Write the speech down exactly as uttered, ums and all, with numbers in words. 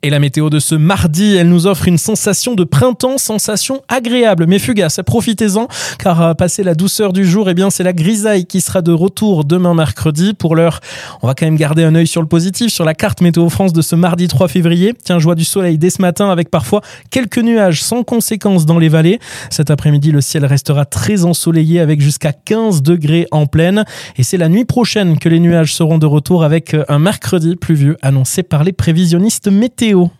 Et la météo de ce mardi, elle nous offre une sensation de printemps, sensation agréable mais fugace. Profitez-en car à passer la douceur du jour, eh bien c'est la grisaille qui sera de retour demain mercredi. Pour l'heure, on va quand même garder un œil sur le positif, sur la carte Météo France de ce mardi trois février. Tiens, joie du soleil dès ce matin avec parfois quelques nuages sans conséquence dans les vallées. Cet après-midi, le ciel restera très ensoleillé avec jusqu'à quinze degrés en pleine. Et c'est la nuit prochaine que les nuages seront de retour avec un mercredi pluvieux annoncé par les prévisionnistes météo.